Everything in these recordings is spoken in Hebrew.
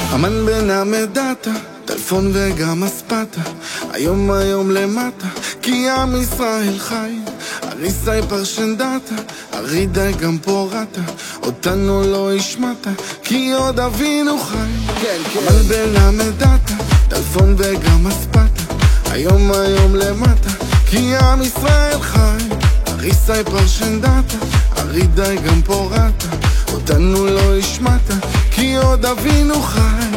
אמן בן המדתה, טלפון וגם אספתה, היום למטה, כי עם ישראל חי. אריסאי פרשנדתה, ארידאי גם פורתה, אותנו לא השמעת, כי עוד אבינו חי. אמן בן המדתה, טלפון וגם אספתה, היום למטה, כי עם ישראל חי. אריסאי פרשנדתה, ארידאי גם פורתה, אותנו לא השמעת, כי עוד אבינו חי.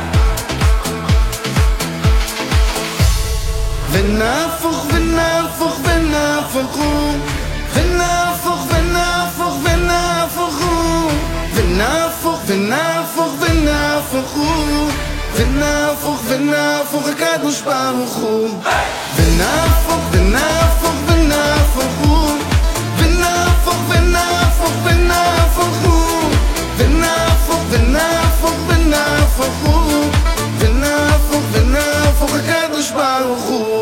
ונהפוך ונהפוך ונהפוכו, ונהפוך ונהפוך ונהפוכו, ונהפוך ונהפוך ונהפוכו, ונהפוך ונהפוך הקדוש ברוך הוא. ונהפוך ונהפוך ונהפוכו, ונהפוך ונהפוך ונהפוכו, ונהפוך ונהפוך ונהפוכו, ונהפוך ונהפוך הקדוש ברוך הוא.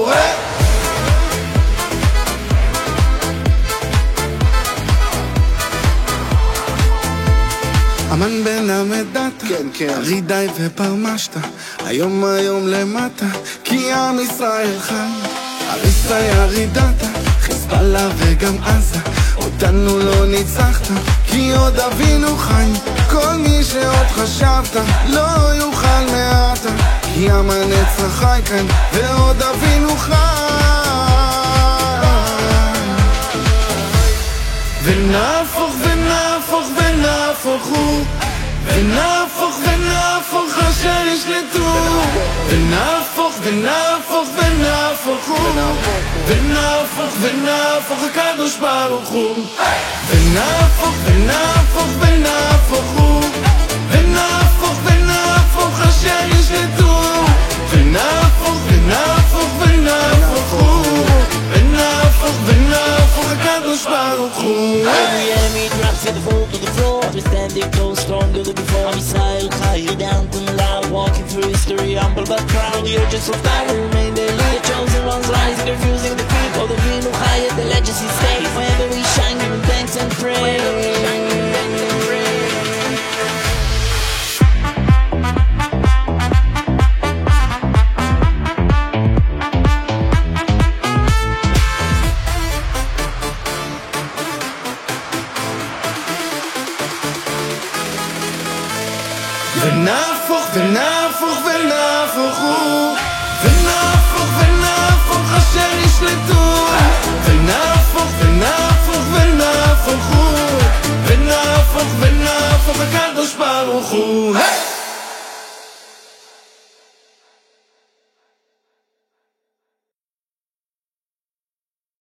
אמן בן המדתה, ארידאי ופרמשתה, היום למטה, כי עם ישראל חי. אריסאי ארידתה, חיזבאללה וגם עזה, אותנו לא ניצחת, כי עוד אבינו חי. כל מי שעוד חשבת לא יוכל מעתה, כי עם הנצח חי כאן ועוד אבינו חי. ונהפוך ונהפוך ונהפוכו, ונהפוך ונהפוך אשר ישלטו, ונהפוך ונהפוך ונהפוכו, ונהפוך ונהפוך הקדוש ברוך הוא. ונהפוך ונהפוך ונהפוכו, ונהפוך ונהפוך אשר ישלטו, ונהפוך ונהפוך ונהפוכו, ונהפוך ונהפוך הקדוש ברוך הוא. Every enemy drops to the fall to the floor. We're standing close, stronger than before. I'm Israel Chai, down to the loud, walking through history, humble but proud. The urges of power remain daily. The chosen ones rising, refusing the people. The Vinu Chai at the legacy stage. Whenever we shine, giving thanks and praise. ונהפוך ונהפוך ונהפוכו,